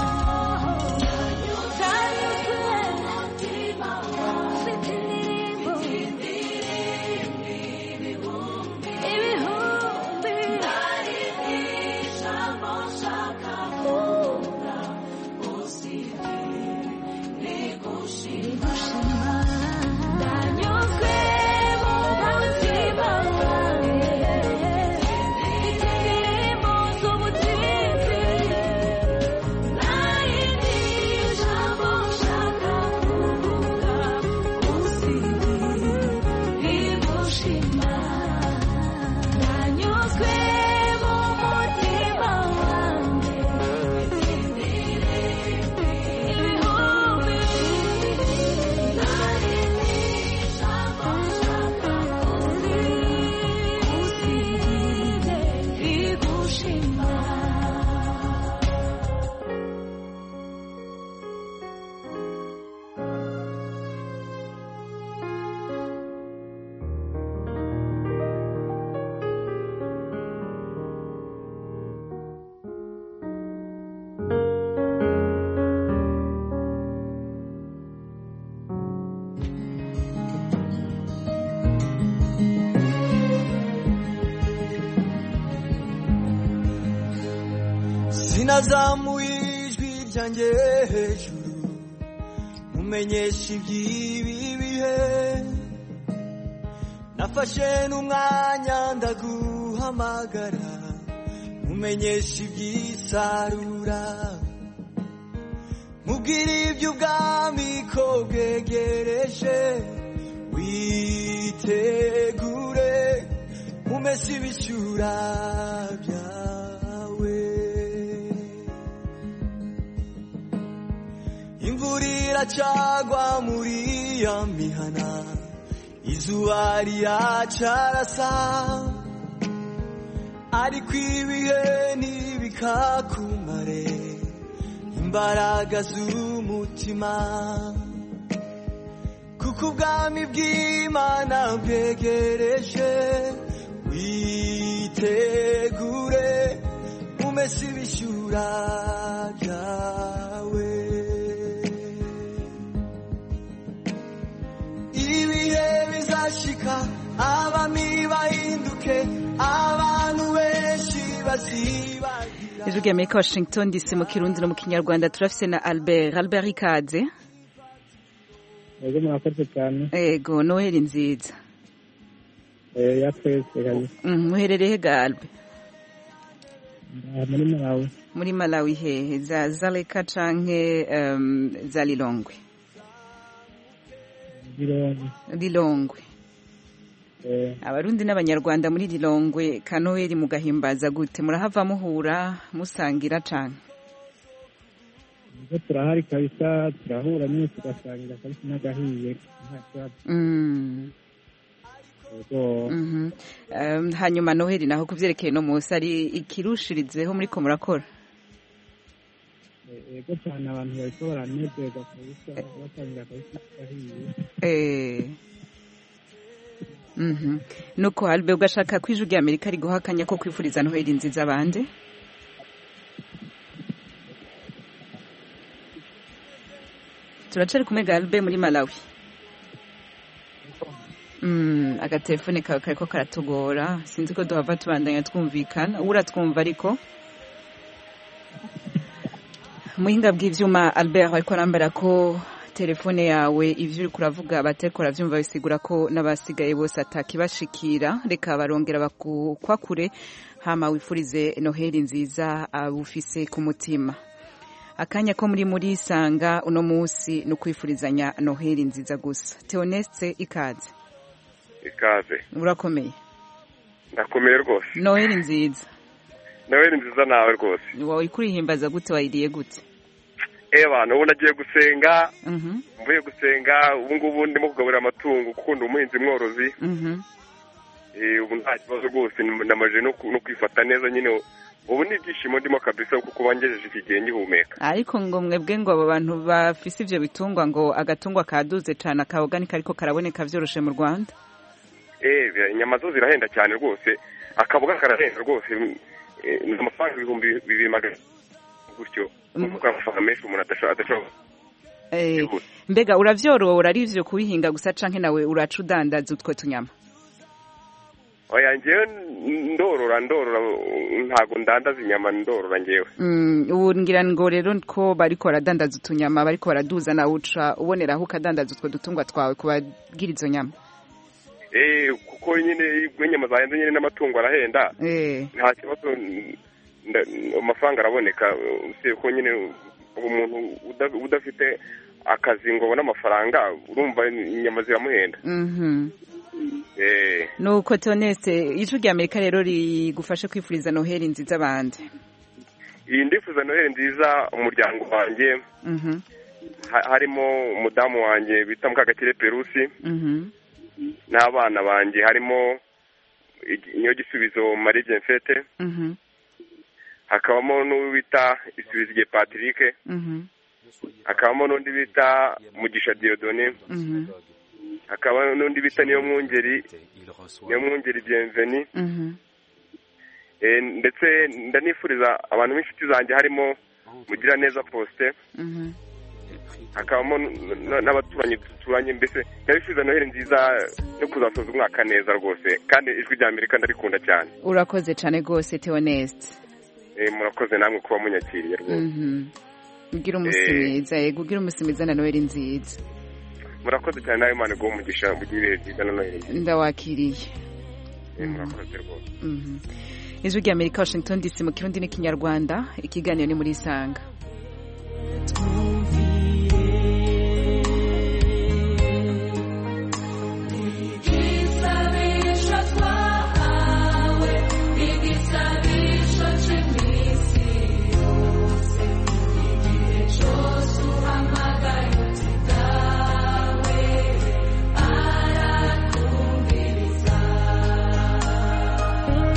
Sinazamuye ijwi ryanjye hejuru mumenyesha iby'ibi bihe nafashe n'umwanya ndaguhamagara mumenyesha iby'isarura mubwira iby'ubwami ko bwegereje witegure mumese ibishyura byawe imvura iracagwa muri ya mihana izuba riracarasa ariko ibihe ntibikakumare imbaraga z'umutima kuko ubwami bw'Imana bwegereje witegure umese ibishyura byawe ibihe bizashika abami bahinduke abantu benshi baziba Ijwi rya Amerika Washington D C mu Kirundi no mu Kinyarwanda turafise na Albert Albert ikaze Ego mwakoze cyane Ego Noheli nziza Eh ya twese kabisa Mhm muherereye ga Albert muri Malawi muri Malawi hehe za Zaleka canke um, za Lilongwe Lilongwe Lilongwe Eh Abarundi n'abanyarwanda muri Lilongwe Kanoheli mugahimbaza gute murahava muhura musangira canke Ngo turahari kabisa turahura nyine tugasangira kabisa n'agahiye nta Mm Mhm um, hanyuma Noheli naho kuvyerekeye no musi ari ikirushirizeho muri ko murakora Ego cyane abantu bariko baranezerwa kabisa basangira kabisa n'agahiye Eh Mhm nuko Albert ugashaka kw'Ijwi rya Amerika riguhakanya ko kwifuriza Noheli nziza bande Turacari kumega Albert muri Malawi Mm agatelefone kawe kariko karatugora sinzi ko duhava tubandanya twumvikana uratwumva ariko Muhinga bw'ivyuma Albert ariko arambara ko telefone yawe ivyo uri kuravuga abatekora vyumva bisigura ko nabasigaye bose atakibashikira reka barongera bakwakure hama wifurize Noheli nziza abufise ku mutima akanya ko muri muri sanga uno musi no kwifurizanya Noheli nziza gusa Theoneste ikaze ikaze urakomeye ndakomeye rwose Noheli nziza Noheli nziza nawe rwose wowe kurihimbaza gute wayiriye gute Eba no nagiye gusenga Mhm mvuye gusenga ubu ngubu ndimo kugaburira amatungo kuko umuhinzi mworozi Mhm eh ubu nta kibazo rwose namaje no kwifata neza nyine ubu ni ibyishimo ndimo kabisa kuko bangejeje iki gihe ngihumeka ariko ngo mwebwe ngo abo bantu bafise ivyo bitungwa ngo agatungwa kaduze cyane akaoganika ariko karaboneka vyoroshe mu Rwanda eh inyama zo zirahenda cyane rwose akaboga karahenda rwose amafaranga ibihumbi bibiri magana gutyo kuko amafaranga menshi umuntu adashobora eh mbega uravyorora ari ivyo kubihinga gusa canke nawe uraca udandaza utwo tunyama oya ngewe ndorora ndorora ntago ndandaza inyama ndorora ngewe mm ubu ngira ngo rero ko bariko baradandaza utunyama bariko baraduza na uca uboneraho ukadandaza utwo dutungwa twawe kubagira izo nyama eh kuko nyine inyama zahenze nyine n'amatungo arahenda eh nta kibazo amafaranga araboneka usiye ko nyine umuntu udafite akazi ngo abone amafaranga urumva inyama ziramuhenda mhm eh nuko Toneste Ijwi rya Amerika rero rigufashe kwifuriza Noheli nziza bande iyi ndifuza Noheli nziza umuryango wanjye mhm harimo umudamu wanjye bita Mukagakire Perusi mhm n'abana banjye harimo niyo gisubizo Marie Jenfete mhm hakabamo n'uwita Isubizige Patrick mhm hakabamo n'undi bita Mugisha Dieudonné mhm hakaba n'undi bita niyo mwungeri niyo mwungeri Bienvenue mhm eh ndetse ndanifuriza abantu b'inshuti zanjye harimo Mugira neza Poste mhm hakabamo n'abaturanyi duturanye mbese ndabifuza Noheli nziza no kuzasoza umwaka neza rwose kandi Ijwi rya Amerika ndarikunda cyane urakoze cyane rwose Theoneste eh murakoze namwe kuba munyakiriye rwose mhm ugira umusimeza yego ugira umusimeza na Noheli nziza murakoze cyane nawe Imana go mugisha mugire byiza na Noheli ndawakiriye eh murakoze rwose mhm Ijwi rya Amerika Washington D C mu Kirundi n'Ikinyarwanda ikiganiro ni muri Sanga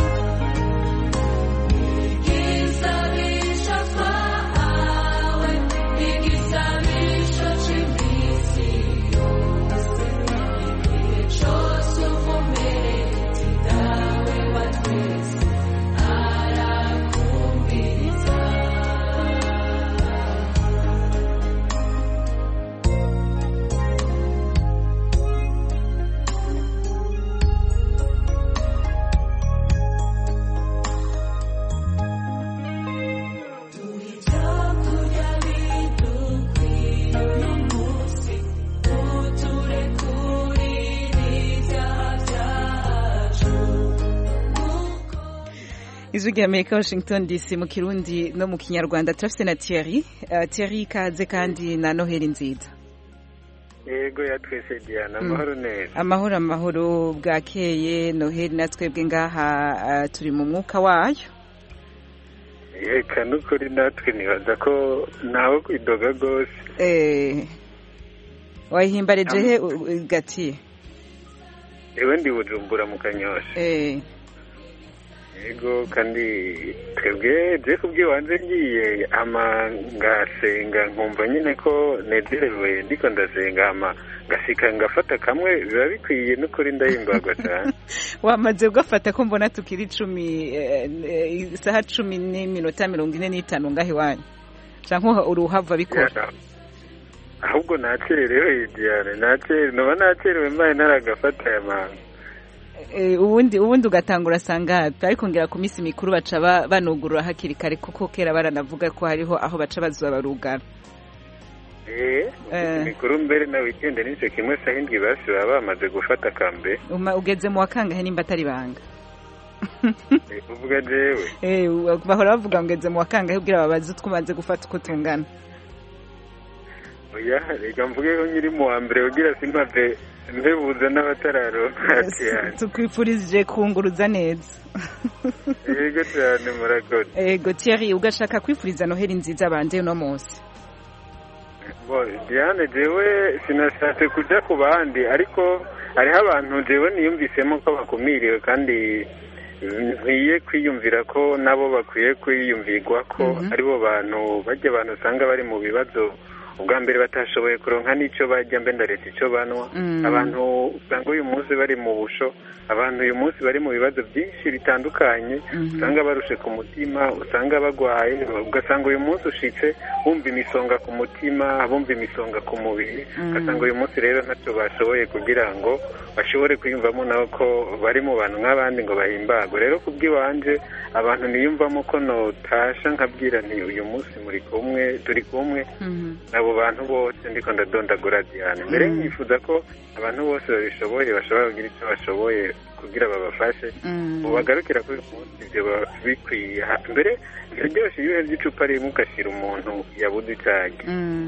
Give ijwi rya Amerika Washington D C mu Kirundi no mu Kinyarwanda turafise na Thierry uh, Thierry kaze kandi na Noheli nziza. Yego ya twese Diana amahoro neza. Amahoro amahoro bwakeye Noheli natwebwe ngaha uh, turi mu mwuka wayo. Yeka nukuri natwe nibaza ko nawe kwidoga gose. Eh wahimbareje he gati? Ewe ndi Bujumbura mu Kanyosha. Eh Yego kandi twebwe je kubwiwanje ngiye ama ngasenga nkumva nyine ko nezerewe ndiko ndasenga ama gasika ngafata kamwe biba bikwiye n'ukuri ndahimbagwa cyane. Wamaze ugafata ko mbona tukiri icumi isaha cumi n'iminota mirongo ine n'itanu ngahe wanyu canke uruhava bikora? Ahubwo nacerewe Diane nacerewe noba nacerewe mbaye naragafata ya manga. Eh ubundi ubundi ugatangura sangapi ariko ngira ku misi mikuru baca banugurura hakiri kare kuko kera baranavuga ko hariho aho baca bazuba barugara. Eh mikuru mbere na weekend nico kimwe sahindwi basi baba bamaze gufata kambe. Uma ugeze mu wakangahe nimba atari banga. Eh uvuga jewe. Eh bahora bavuga ngeze mu wakangahe kugira babaze twumaze gufata uko tungana. Oya reka mvuge ko nyiri mu wa mbere ugira simpave mbebuza n'abatararo tukwifurije kunguruza neza. Yego cyane murakoze. Yego Thierry ugashaka kwifuriza Noheli nziza bande uno munsi? Bo Diane jewe sinashatse kuja ku bandi ariko hariho abantu jewe niyumvisemo ko bakumiriwe kandi nkwiye kwiyumvira ko nabo bakwiye kwiyumvirwa ko aribo bantu bajya abantu usanga bari mu bibazo ubwa mbere batashoboye kuronka n'icyo bajya mbe ndaretse icyo banwa. Abantu usanga uyu munsi bari mu busho, abantu uyu munsi bari mu bibazo byinshi bitandukanye, usanga barushe ku mutima, usanga bagwaye, ugasanga uyu munsi ushitse bumva imisonga ku mutima, bumva imisonga ku mubiri, ugasanga uyu munsi rero ntacyo bashoboye kugira ngo bashobore kwiyumvamo nabo ko bari mu bantu nk'abandi ngo bahimbagwe. Rero kubw'iwanje abantu niyumvamo ko notasha nkabwira nti uyu munsi muri kumwe turi kumwe abo bantu bose ndiko ndadondagura Diane. Mbere nyifuza ko abantu bose babishoboye bashobora kugira icyo bashoboye kugira babafashe ubagarukira kuri munsi ibyo bikwiye. Mbere biryoshye iyo uhebye icupa rimwe ugashira umuntu yabuze icage.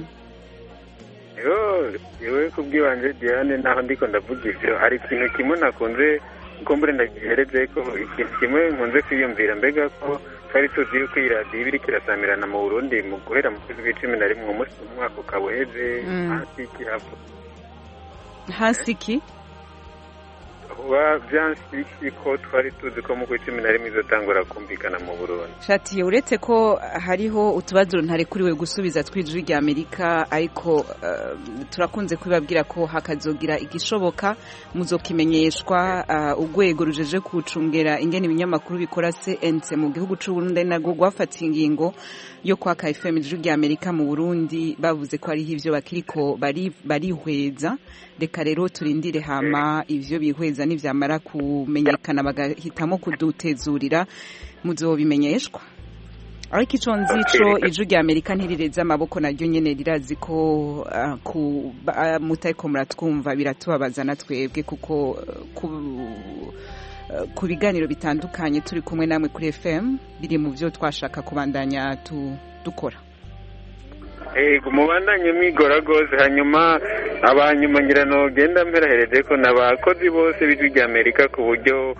Yo yewe kubw'iwanje Diane naho ndiko ndavuga ivyo hari ikintu kimwe nakunze ko mbere ndagihereze ko ikintu kimwe nkunze kwiyumvira mbega ko twari tuzi yuko iyi radiyo iba iriko irasamirana mu Burundi mu guhera mu kwezi kw'icumi na rimwe umunsi umwaka ukaba uheze hasi iki hapo hasi iki kuba byansiki ko twari tuzi ko mu kw'icumi na rimwe izotangura kumvikana mu Burundi. Shati uretse ko hariho utubazo ntarekuriwe gusubiza twijwi rya Amerika ariko uh, turakunze kubabwira ko hakazogira igishoboka muzokimenyeshwa ugwego uh, rujeje kucungera ingene ibinyamakuru bikora C N C mu gihugu c'u Burundi nago gwafata ingingo yo kwa K F M ijwi rya Amerika mu Burundi bavuze ko ari ivyo bakiriko bari barihweza. Reka rero turindire hama ivyo bihweza n'ivyamara kumenyekana bagahitamo kudutezurira muzobimenyeshwa. Ariko ico nzico ijwi rya Amerika ntirireza amaboko naryo nyene rirazi ko uh, ku uh, mutariko muratwumva biratubabaza natwebwe kuko uh, ku, uh, ku biganiro bitandukanye turi kumwe namwe kuri F M biri mu vyo twashaka kubandanya tu, dukora. Ego mubandanye mwigora gose hanyuma abanyuma ngira no genda mperahereje ko nabakozi bose bijwi rya Amerika ku buryo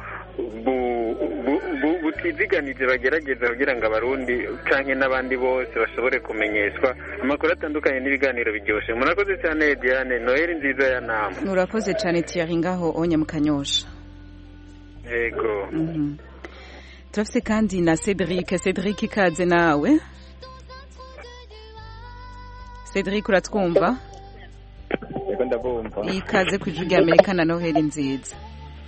butiziganije bagerageza kugira ngo abarundi canke n'abandi bose bashobore kumenyeshwa amakuru atandukanye n'ibiganiro biryoshe. Murakoze cyane Diane, Noheli nziza ya nama. Murakoze cyane Thierry ngaho onya mu Kanyosha. Ego. Mhm. Turafise kandi na Cedric, Cedric ikaze nawe. Cedric uratwumva? Yego ndabumva. Ikaze ku ijwi rya Amerika na Noheli nziza.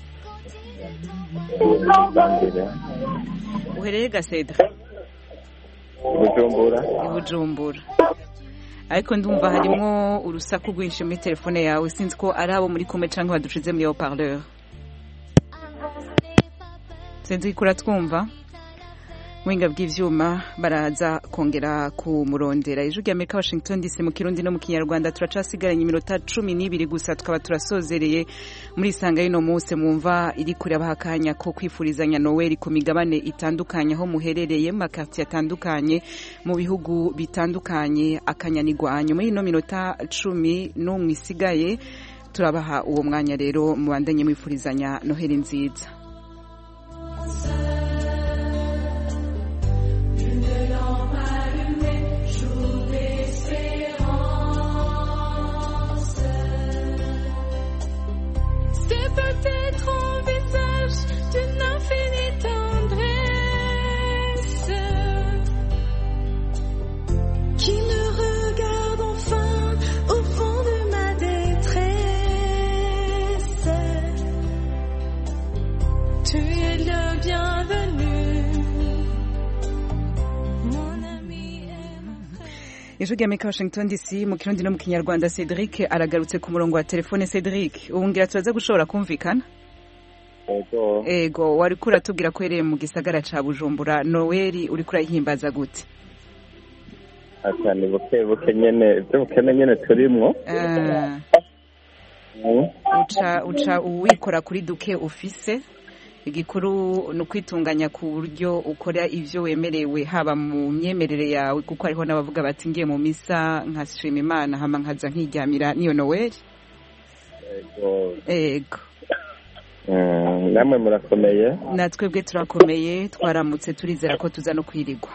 Uhereye ga Cedric? Bujumbura. Bujumbura. Ariko ndumva harimo urusaku rwinshi muri telefone yawe sinzi ko ari abo muri kumwe canke badushize mu haut-parleur. Cedric uratwumva? muhinga bw'ivyuma baraza kongera kumurondera. Ijwi rya Amerika Washington D C mu Kirundi no mu Kinyarwanda turacasigaranye iminota cumi n'ibiri gusa tukaba turasozereye muri isanga y'ino munsi mwumva iri kuri abahakanya ko kwifurizanya Noel ku migabane itandukanye aho muherereye mu quartier atandukanye mu bihugu bitandukanye akanyanigwanyo muri ino minota cumi n'umwe isigaye turabaha uwo mwanya rero mubandanye mwifurizanya Noheli nziza. C'est peut-être un visage d'une infinie tendresse qui me regarde enfin au fond de ma détresse. Tu es le bienvenu, mon ami. Ijwi rya Amerika Washington D C mu Kirundi no mu Kinyarwanda. Cedric aragarutse ku murongo wa telefone. Cedric, ubungira turaza gushobora kumvikana? Ego. Ego, wari kura tubwira ko ereye mu gisagara ca Bujumbura. Noel uri kurayihimbaza gute? Atani buke buke nyene, byo bukene nyene turimwo. Eh. Uca uca uwikora kuri duke ufise. Igikuru no kwitunganya ku buryo ukora ivyo wemerewe haba mu myemerere yawe kuko hariho nabavuga bati ngiye mu misa nkashima Imana hama nkaza nkiryamira niyo Noel. Ego. Ego. Mm, namwe murakomeye. Natwebwe turakomeye twaramutse turizera ko tuza no kwirigwa.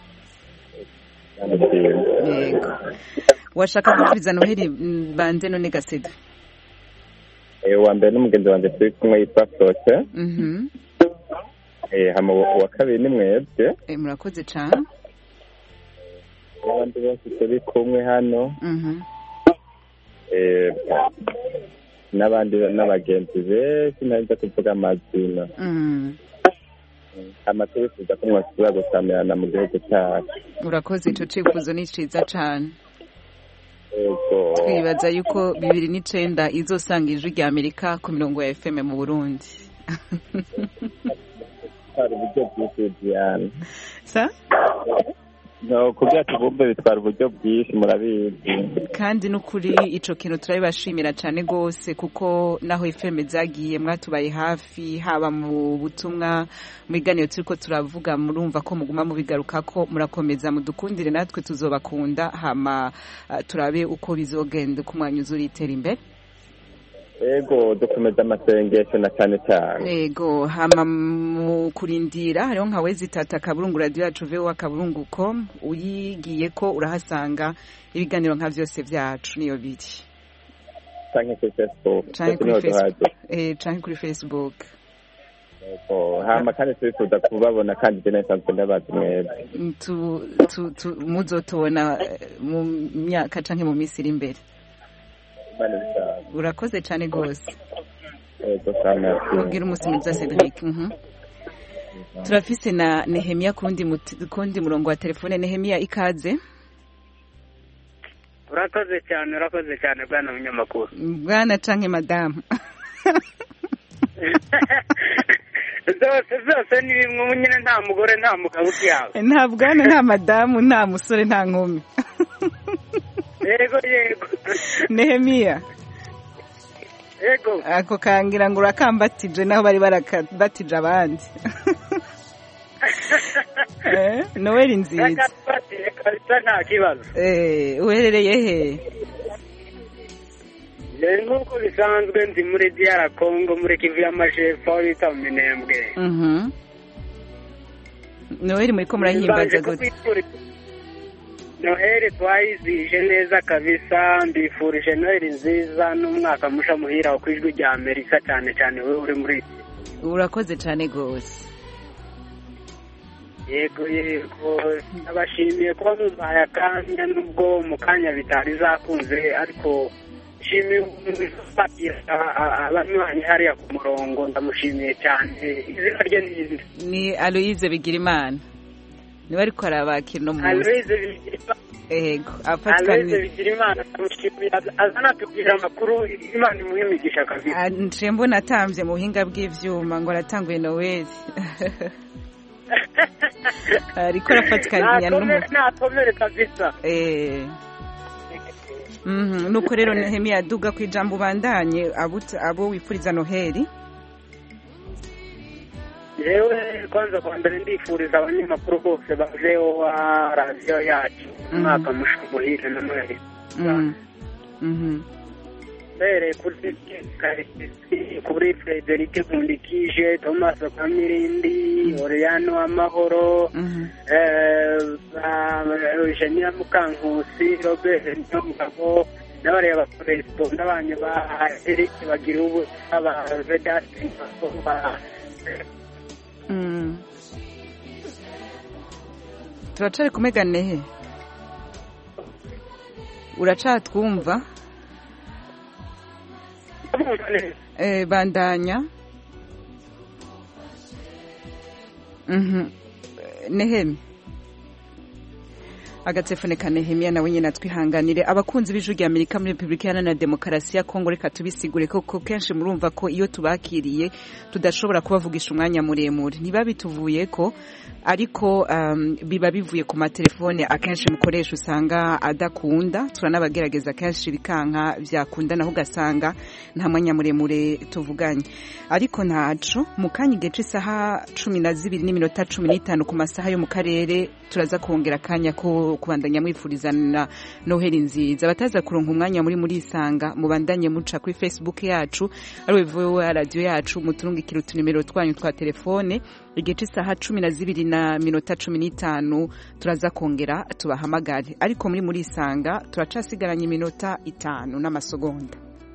Ego. Washaka kwifuriza Noheli bande none gasede? Eh wa mbere n'umugenzi wanje turi kumwe yitwa Prote. Mhm. Eh hama wa kabiri ni mwebwe. Eh murakoze cyane. Abandi bose turi kumwe hano. Mhm. Eh n'abandi n'abagenzi benshi narinda kuvuga amazina. Mhm. Amaturi tuza kumwasura gusamirana mu gihugu cyacu. Urakoze ico cifuzo ni ciza cyane. Ego. Twibaza yuko bibiri n'icenda izosanga ijwi rya Amerika ku mirongo ya F M mu Burundi. Hari uburyo bwinshi Diane. Sa? No, kugira tubumbe bitwara uburyo bwinshi murabizi. Kandi n'ukuri ico kintu turabashimira cyane gose kuko naho F M zagiye mwatubaye hafi haba mu butumwa mu biganiro turiko turavuga murumva ko muguma mu bigaruka ko murakomeza mudukundire natwe tuzobakunda hama uh, turabe uko bizogenda ku mwanya uzuritera imbere. Ego dukomeza amasengesho na cyane cyane. Ego hama mu kurindira hariho nka wezi tata kaburungu radio yacu V O A kaburungu dot com uyigiye ko urahasanga ibiganiro nka vyose vyacu niyo biri. Canke kuri Facebook. Canke kuri Facebook. Eh canke kuri Facebook. Ego hama kandi twifuza kubabona kandi je nasanzwe ndabazi mwebwe. Tu tu, tu muzotubona mu myaka canke mu misiri imbere. Urakoze cyane gose. Ego sana. Ubwira umusimiriza Cedric. Mhm. Turafise na Nehemia kundi kundi murongo wa telefone. Nehemia ikaze. Urakoze cyane, urakoze cyane bwana munyamakuru. Bwana canke madame. Zose zose ni bimwe nyine nta mugore nta mugabo ukiyawe. Nta bwana nta madamu nta musore nta nkumi. Yego yego. Nehemia. Yego. Ako kangira ngo urakambatije naho bari barakabatije abandi. Eh, Noel nziza. Akabatije kabisa nta kibazo. Eh, uherereye he? Nk'uko bisanzwe ndi muri D R Congo muri Kivu y'Amajepfo aho bita mu Minembwe. Mhm. Noel muri ko murahimbaza gute? Noheli twayizije neza kabisa mbifurije Noheli nziza n'umwaka musha muhira ku ijwi rya Amerika cyane cyane wewe uri muri. Urakoze cyane gose. Yego yego abashimiye kuba mubaye akanya nubwo mu kanya bitari zakunze ariko shimiye abanywanyi hariya ku murongo ndamushimiye cyane izina rye ninde ni Aloise Bigirimana niwe ariko arabakira no mu Aloise Bigirimana ego afatwa ni Aloise Bigirimana ndamushimiye azana tubwira amakuru Imana imuhimigisha kabisa nje mbona atambye mu buhinga bw'ivyuma ngo aratanguye Noel ariko arafatikanya n'umuntu natomere kabisa eh mhm nuko rero Nehemia duga ku ijambo bandanye abo wifuriza Noheli. Yewe kwanza kwa mbere ndifuriza abanyamakuru bose bajeho wa radio yacu umwaka mushamuhire na Noheli. Mhm. Bere kuri kuri Frederic Nkundikije, Thomas Kamirindi, Oriano Amahoro, eh Eugenia Mukankusi, Robert Nyamugabo, n'abari abakorespo n'abanye ba Eric bagira ubu aba Vedasti ba Mm. Turacari kumegane he? Uracatwumva? Eh bandanya. Mhm. Nehemi. Agatsefone ka Nehemia nawe nyine natwihanganire abakunzi b'ijuru rya Amerika muri Republika Iharanira Demokarasi ya Kongo. Reka tubisigure ko kenshi murumva ko iyo tubakiriye tudashobora kubavugisha umwanya muremure ntibabituvuye ko ariko um, biba bivuye ku matelefone akenshi mukoresha usanga adakunda turanabagerageza kenshi bikanka byakunda naho gasanga nta mwanya muremure tuvuganye ariko ntaco mukanya igice isaha cumi na zibiri n'iminota cumi n'itanu ku masaha yo mu karere turaza kongera kanya ko kubandanya mwifurizana Noheli nziza bataza kuronka umwanya muri muri isanga mubandanye muca kuri Facebook yacu ari wewe radio yacu muturungikira utunimero twanyu twa telefone igice isaha cumi na zibiri na minota cumi n'itanu turaza kongera tubahamagare ariko muri muri isanga turacasigaranye iminota itanu n'amasegonda.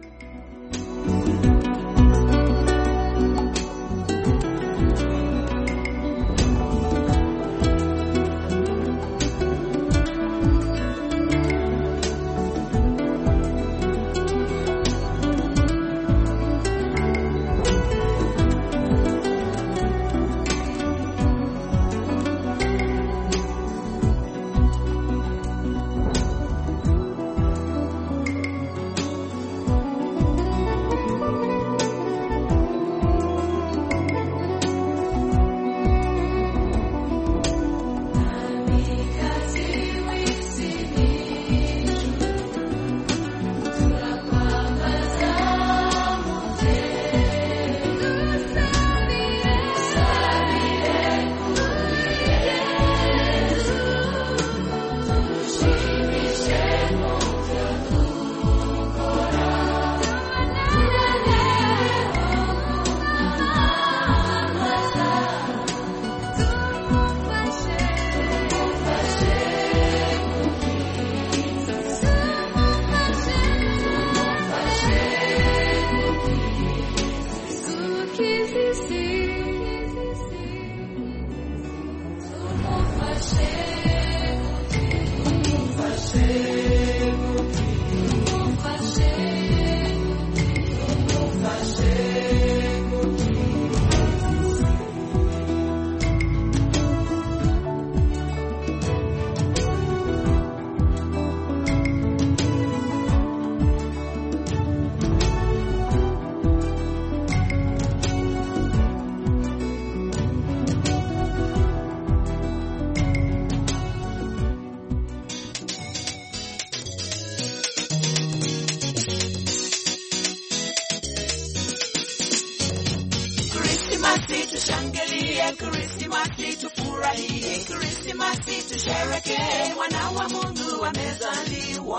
Tushangilie Krismasi, tufurahie Krismasi, tusherehekee mwana wa Mungu amezaliwa.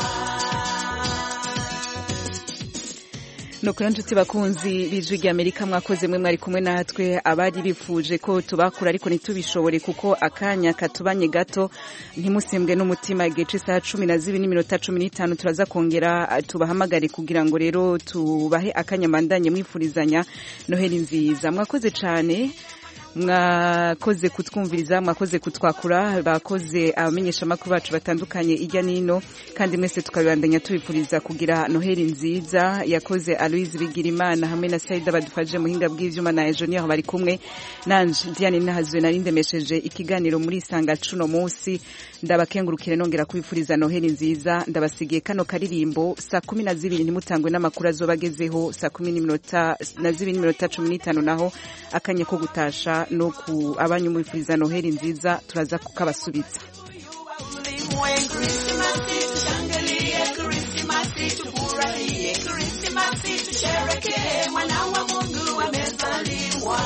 Nukuri nshuti bakunzi b'ijwi rya Amerika mwakoze mwe mwari kumwe natwe abari bifuje ko tubakura ariko ntitubishobore kuko akanya katubanye gato ntimusembwe n'umutima igice isaha cumi na zibiri n'iminota cumi n'itanu turaza kongera tubahamagare kugira ngo rero tubahe akanya mandanye mwifurizanya Noheli nziza. Mwakoze cyane mwakoze kutwumviriza mwakoze kutwakura bakoze abamenyesha makuru bacu batandukanye ijya nino kandi mwese tukabandanya tubipuriza kugira Noheli nziza. Yakoze Aloise Bigirimana hamwe na Saida badufaje muhinga bw'ivyuma na Engineer bari kumwe nanje Diane Nahazwe narindemesheje ikiganiro muri Sanga cuno munsi. Ndabakengurukire nongera kubipuriza Noheli nziza. Ndabasigiye kano karirimbo saa kumi na zibiri nimutangwe n'amakuru azobagezeho saa kumi n'iminota na zibiri n'iminota cumi n'itanu naho akanye ko gutasha no ku abanyu mwifuriza noheli nziza turaza kukabasubiza. Tusherehekee mwana wa Mungu amezaliwa.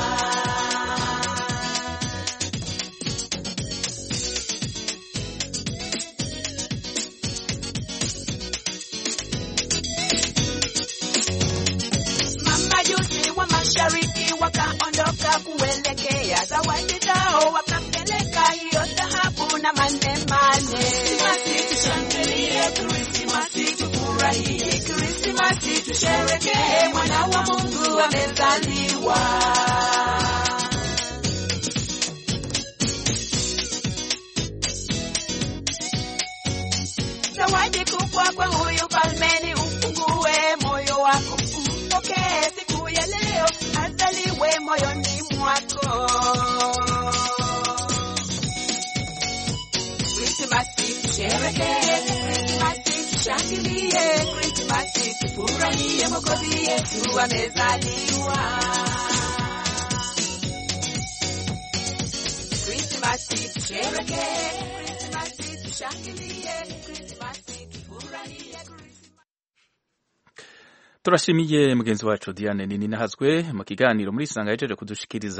Mamajusi wa mashariki wakaondoka kuelekea zawadi zao, wakampeleka hiyo dhahabu na manemane. Krismasi tushangilie, Krismasi tufurahie, Krismasi tusherehekee mwana wa Mungu amezaliwa. Zawadi kubwa kwa huyu palmeni, ufungue moyo wako, upokee siku ya leo, azaliwe moyoni mwako. Krismasi tusherehekee, Krismasi tushangilie, Krismasi tufurahie, Mwokozi Yesu amezaliwa. Krismasi tusherehekee, Krismasi tushangilie, Krismasi tufurahie. Turashimiye mugenzi wacu Diane Nini nahazwe mu kiganiro muri Sanga yejeje kudushikiriza